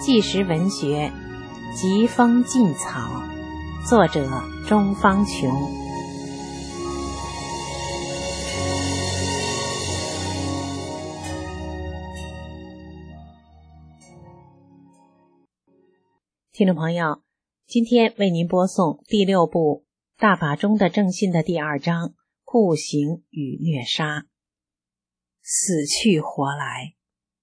纪实文学《疾风劲草》，作者钟方琼。听众朋友，今天为您播送第6部《大法中的正信》的第2章酷刑与虐杀。死去活来。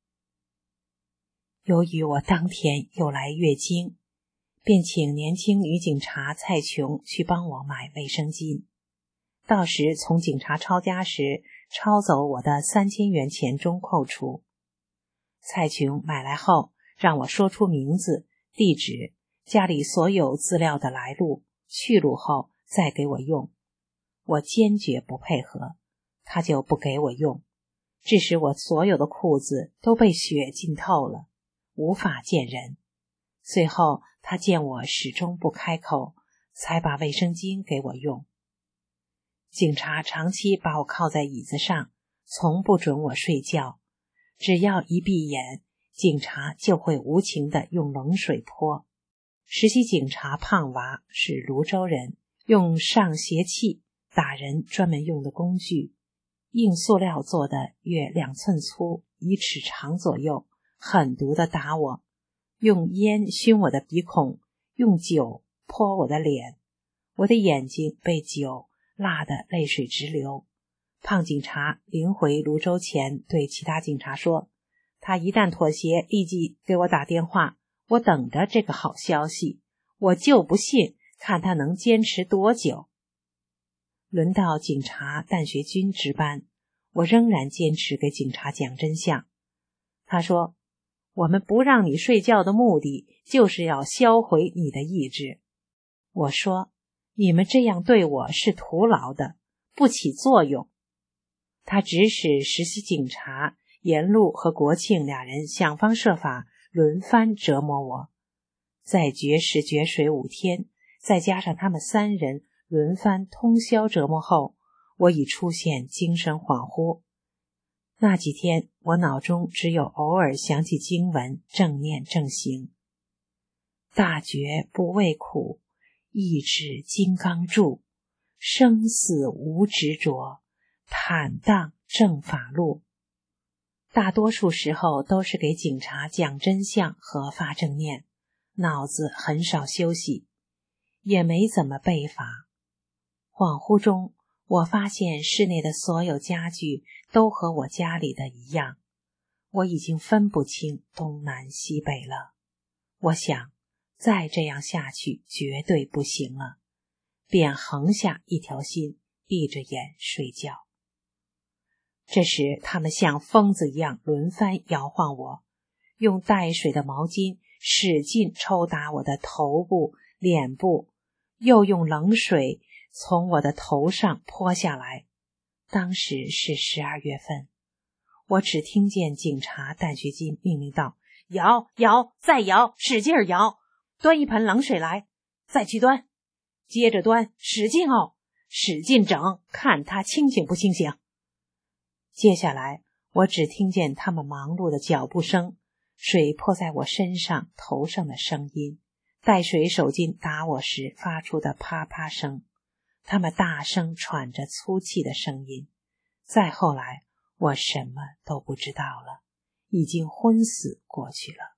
由于我当天又来月经，便请年轻女警察蔡琼去帮我买卫生巾。到时从警察抄家时抄走我的3000元钱中扣除。蔡琼买来后让我说出名字、地址、家里所有资料的来路、去路后再给我用。我坚决不配合，他就不给我用，致使我所有的裤子都被血浸透了，无法见人。随后他见我始终不开口，才把卫生巾给我用。警察长期把我靠在椅子上，从不准我睡觉，只要一闭眼，警察就会无情地用冷水泼。实习警察胖娃是泸州人，用上斜器打人专门用的工具，硬塑料做的，约2寸粗，1尺长左右，狠毒地打我，用烟熏我的鼻孔，用酒泼我的脸，我的眼睛被酒辣得泪水直流。胖警察临回泸州前对其他警察说，他一旦妥协，立即给我打电话，我等着这个好消息，我就不信看他能坚持多久。轮到警察旦学军值班，我仍然坚持给警察讲真相。他说，我们不让你睡觉的目的就是要销毁你的意志。我说，你们这样对我是徒劳的，不起作用。他指使实习警察严路和国庆2人想方设法轮番折磨我，在绝食绝水5天，再加上他们3人轮番通宵折磨后，我已出现精神恍惚。那几天我脑中只有偶尔想起经文，正念正行。大觉不畏苦，意志金刚柱，生死无执着，坦荡正法路。大多数时候都是给警察讲真相和发正念，脑子很少休息，也没怎么背法。恍惚中，我发现室内的所有家具都和我家里的一样，我已经分不清东南西北了。我想，再这样下去绝对不行了，便横下一条心，闭着眼睡觉。这时他们像疯子一样轮番摇晃我，用带水的毛巾使劲抽打我的头部、脸部，又用冷水从我的头上泼下来。当时是12月份，我只听见警察旦学金命令道，摇摇再摇，使劲摇，端一盆冷水来，再去端，接着端，使劲熬，使劲整，看他清醒不清醒。接下来我只听见他们忙碌的脚步声，水泼在我身上头上的声音，带水手巾打我时发出的啪啪声，他们大声喘着粗气的声音。再后来我什么都不知道了，已经昏死过去了。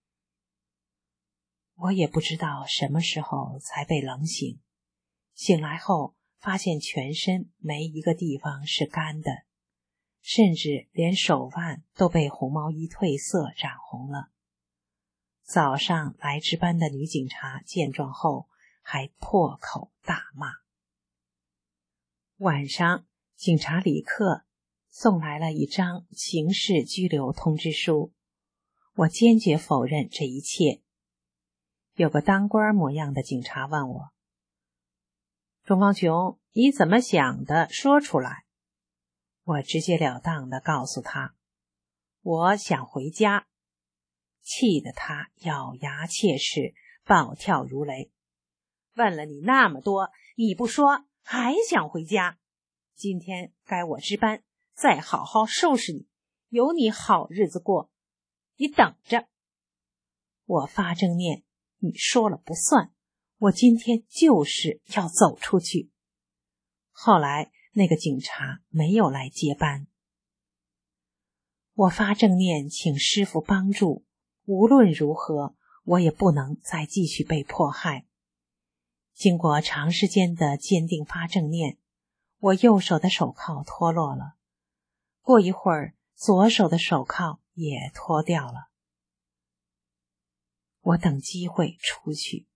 我也不知道什么时候才被冷醒，醒来后发现全身没一个地方是干的，甚至连手腕都被红毛衣褪色染红了。早上来值班的女警察见状后还破口大骂。晚上警察李克送来了一张刑事拘留通知书，我坚决否认这一切。有个当官模样的警察问我，钟方琼，你怎么想的，说出来。我直截了当地告诉他，我想回家。气得他咬牙切齿，暴跳如雷。问了你那么多，你不说，还想回家？今天该我值班，再好好收拾你，有你好日子过，你等着。 我发正念，你说了不算，我今天就是要走出去。后来那个警察没有来接班。我发正念请师父帮助，无论如何我也不能再继续被迫害。经过长时间的坚定发正念，我右手的手铐脱落了，过一会儿左手的手铐也脱掉了。我等机会出去。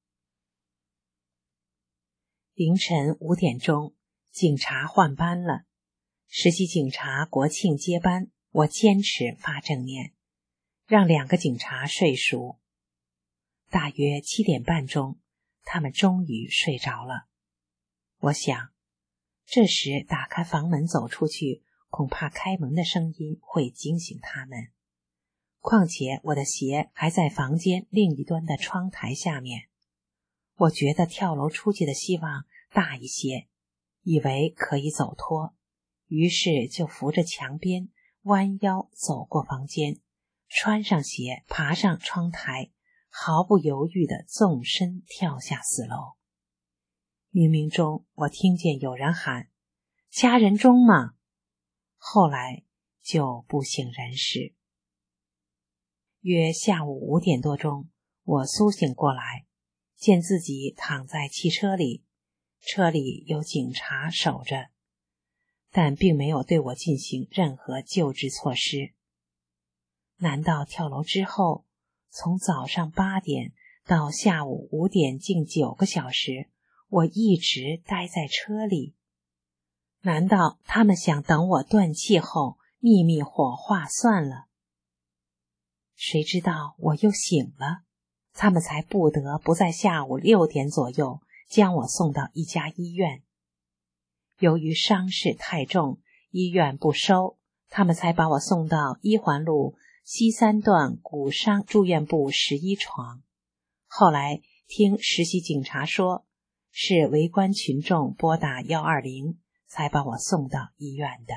凌晨5点钟，警察换班了，实习警察国庆接班，我坚持发正念，让2个警察睡熟。大约7点半钟，他们终于睡着了。我想，这时打开房门走出去，恐怕开门的声音会惊醒他们。况且我的鞋还在房间另一端的窗台下面，我觉得跳楼出去的希望大一些，以为可以走脱，于是就扶着墙边弯腰走过房间，穿上鞋爬上窗台，毫不犹豫地纵身跳下4楼。冥冥中我听见有人喊掐人中吗？后来就不省人事。约下午5点多钟，我苏醒过来，见自己躺在汽车里，车里有警察守着，但并没有对我进行任何救治措施。难道跳楼之后，从早上8点到下午5点近9个小时，我一直待在车里？难道他们想等我断气后秘密火化算了？谁知道我又醒了，他们才不得不在下午6点左右将我送到一家医院。由于伤势太重，医院不收，他们才把我送到1环路西3段骨伤住院部11床。后来听实习警察说，是围观群众拨打120，才把我送到医院的。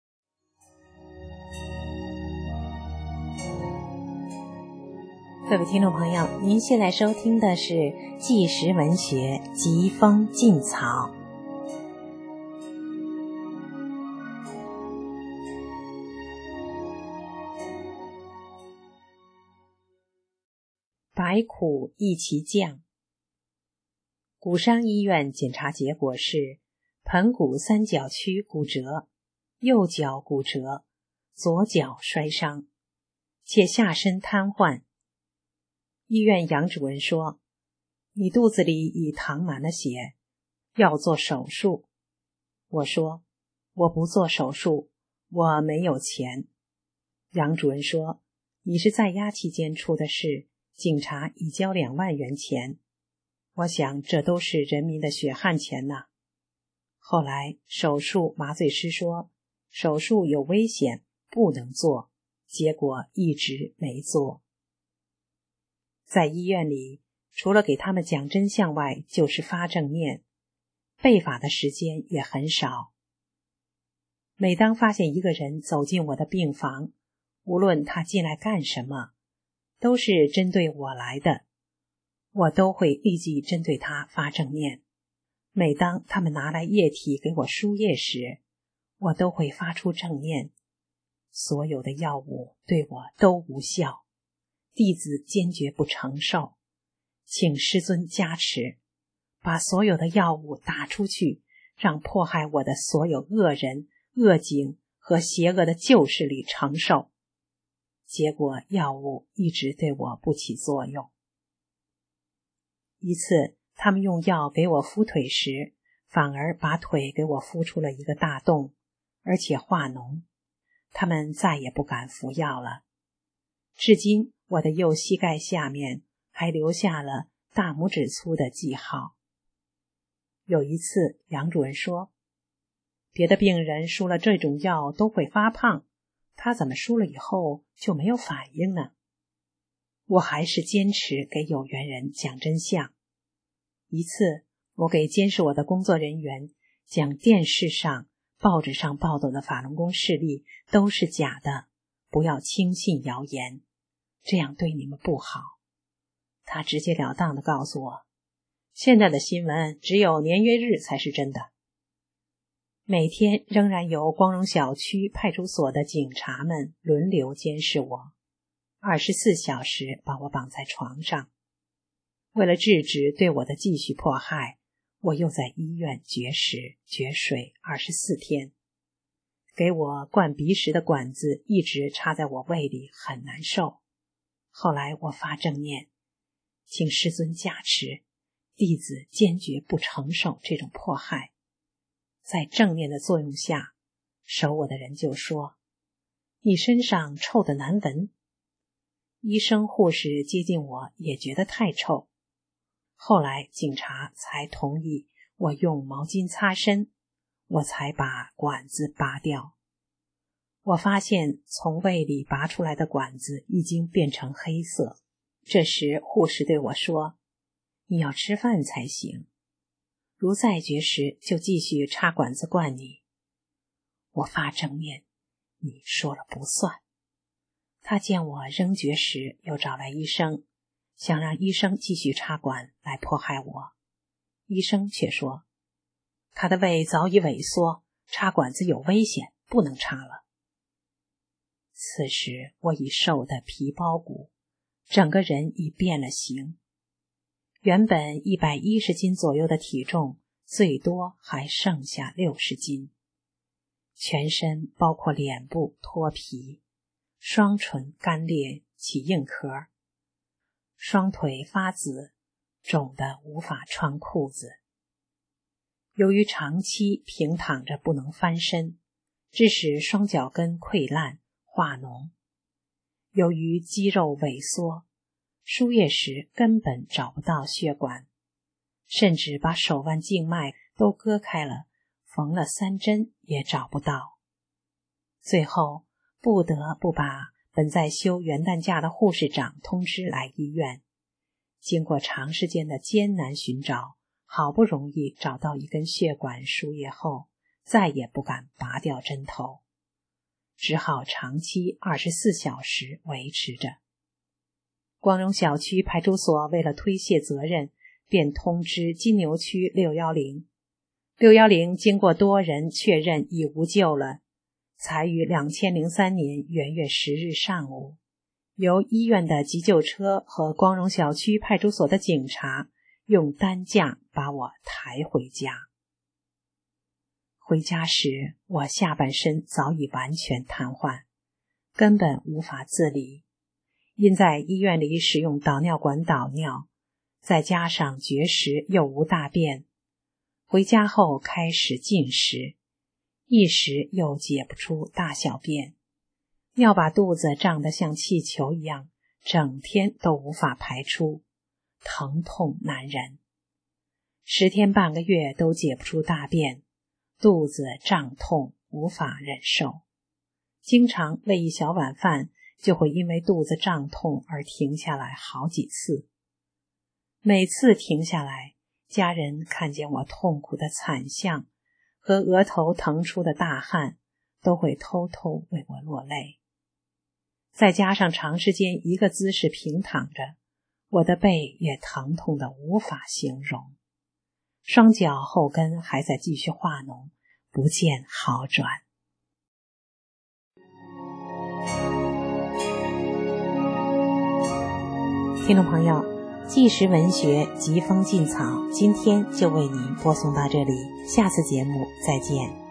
各位听众朋友，您现在收听的是纪实文学《疾风劲草》。百苦一齐降。骨伤医院检查结果是盆骨3角区骨折，右脚骨折，左脚摔伤，且下身瘫痪。医院杨主任说，你肚子里已淌满了血，要做手术。我说，我不做手术，我没有钱。杨主任说，你是在押期间出的事，警察已交2万元钱。我想这都是人民的血汗钱呐。后来手术麻醉师说，手术有危险，不能做，结果一直没做。在医院里，除了给他们讲真相外，就是发正念，背法的时间也很少。每当发现一个人走进我的病房，无论他进来干什么，都是针对我来的，我都会立即针对他发正念。每当他们拿来液体给我输液时，我都会发出正念。所有的药物对我都无效，弟子坚决不承受，请师尊加持，把所有的药物打出去，让迫害我的所有恶人、恶警和邪恶的旧势力承受。结果药物一直对我不起作用。一次他们用药给我敷腿时，反而把腿给我敷出了一个大洞，而且化脓，他们再也不敢服药了。至今我的右膝盖下面还留下了大拇指粗的记号。有一次杨主任说，别的病人输了这种药都会发胖，他怎么输了以后就没有反应呢？我还是坚持给有缘人讲真相。一次我给监视我的工作人员讲，电视上、报纸上报道的法轮功事例都是假的，不要轻信谣言，这样对你们不好。 他直截了当地告诉我，现在的新闻只有年月日才是真的。每天仍然由光荣小区派出所的警察们轮流监视我，24小时把我绑在床上。为了制止对我的继续迫害，我又在医院绝食绝水24天。给我灌鼻食的管子一直插在我胃里，很难受。后来我发正念，请师尊加持，弟子坚决不承受这种迫害。在正念的作用下，守我的人就说，你身上臭得难闻。医生护士接近我也觉得太臭。后来警察才同意我用毛巾擦身，我才把管子拔掉。我发现从胃里拔出来的管子已经变成黑色。这时护士对我说，你要吃饭才行，如再绝食就继续插管子灌你。我发正念，你说了不算。他见我仍绝食，又找来医生，想让医生继续插管来迫害我。医生却说，他的胃早已萎缩，插管子有危险，不能插了。此时我已瘦得皮包骨，整个人已变了形。原本110斤左右的体重，最多还剩下60斤。全身包括脸部脱皮，双唇干裂起硬壳，双腿发紫，肿得无法穿裤子。由于长期平躺着不能翻身，致使双脚跟溃烂化脓。由于肌肉萎缩，输液时根本找不到血管，甚至把手腕静脉都割开了，缝了3针也找不到。最后不得不把本在休元旦假的护士长通知来医院。经过长时间的艰难寻找，好不容易找到一根血管输液后，再也不敢拔掉针头，只好长期24小时维持着。光荣小区派出所为了推卸责任，便通知金牛区610。610经过多人确认已无救了，才于2003年元月10日上午，由医院的急救车和光荣小区派出所的警察用担架把我抬回家。回家时，我下半身早已完全瘫痪，根本无法自理。因在医院里使用导尿管导尿，再加上绝食又无大便，回家后开始进食，一时又解不出大小便，尿把肚子胀得像气球一样，整天都无法排出，疼痛难忍。10天半个月都解不出大便，肚子胀痛无法忍受，经常喂一小碗饭就会因为肚子胀痛而停下来好几次。每次停下来，家人看见我痛苦的惨相和额头腾出的大汗，都会偷偷为我落泪。再加上长时间一个姿势平躺着，我的背也疼痛得无法形容，双脚后跟还在继续化脓，不见好转。听众朋友，纪实文学疾风劲草今天就为您播送到这里，下次节目再见。